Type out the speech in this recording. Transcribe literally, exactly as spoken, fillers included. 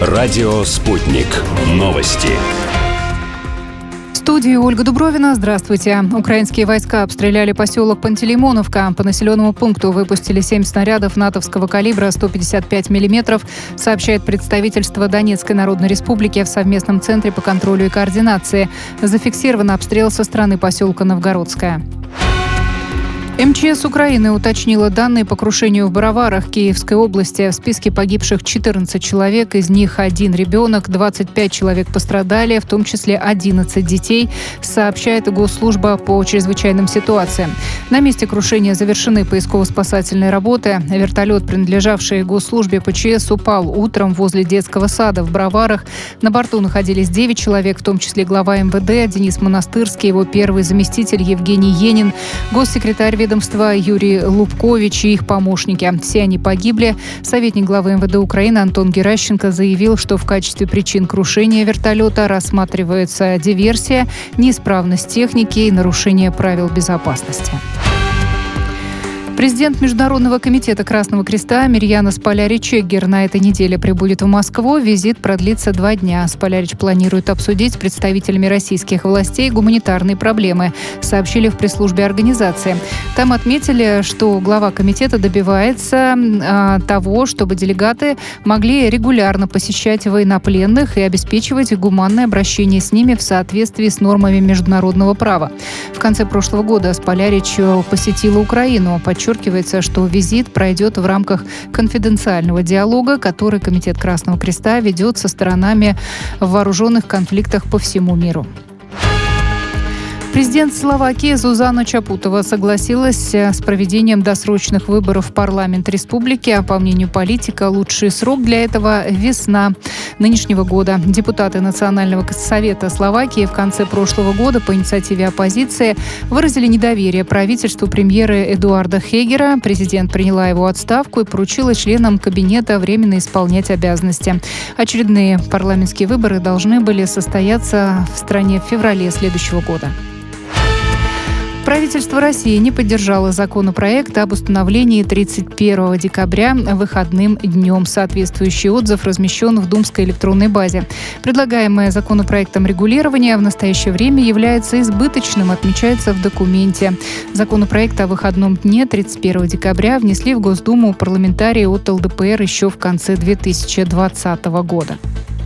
Радио «Спутник». Новости. В студии Ольга Дубровина. Здравствуйте. Украинские войска обстреляли поселок Пантелеймоновка. По населенному пункту выпустили семь снарядов натовского калибра сто пятьдесят пять миллиметров, сообщает представительство Донецкой Народной Республики в совместном центре по контролю и координации. Зафиксирован обстрел со стороны поселка Новгородская. эм че эс Украины уточнила данные по крушению в Бороварах Киевской области. В списке погибших четырнадцать человек, из них один ребенок, двадцать пять человек пострадали, в том числе одиннадцать детей, сообщает Госслужба по чрезвычайным ситуациям. На месте крушения завершены поисково-спасательные работы. Вертолет, принадлежавший Госслужбе пэ че эс, упал утром возле детского сада в Бороварах. На борту находились девять человек, в том числе глава эм вэ дэ Денис Монастырский, его первый заместитель Евгений Енин, госсекретарь ведомства Юрий Лубкович и их помощники. Все они погибли. Советник главы эм вэ дэ Украины Антон Геращенко заявил, что в качестве причин крушения вертолета рассматривается диверсия, неисправность техники и нарушение правил безопасности. Президент Международного комитета Красного Креста Мирьяна Сполярич-Эггер на этой неделе прибудет в Москву. Визит продлится два дня. Сполярич планирует обсудить с представителями российских властей гуманитарные проблемы, сообщили в пресс-службе организации. Там отметили, что глава комитета добивается а, того, чтобы делегаты могли регулярно посещать военнопленных и обеспечивать гуманное обращение с ними в соответствии с нормами международного права. В конце прошлого года Сполярич посетила Украину. Подчеркивается, что визит пройдет в рамках конфиденциального диалога, который Комитет Красного Креста ведет со сторонами в вооруженных конфликтах по всему миру. Президент Словакии Зузана Чапутова согласилась с проведением досрочных выборов в парламент республики. По мнению политика, лучший срок для этого – весна нынешнего года. Депутаты Национального совета Словакии в конце прошлого года по инициативе оппозиции выразили недоверие правительству премьера Эдуарда Хегера. Президент приняла его отставку и поручила членам кабинета временно исполнять обязанности. Очередные парламентские выборы должны были состояться в стране в феврале следующего года. Правительство России не поддержало законопроект об установлении тридцать первого декабря выходным днем. Соответствующий отзыв размещен в Думской электронной базе. Предлагаемое законопроектом регулирование в настоящее время является избыточным, отмечается в документе. Законопроект о выходном дне тридцать первого декабря внесли в Госдуму парламентарии от эл дэ пэ эр еще в конце две тысячи двадцатого года.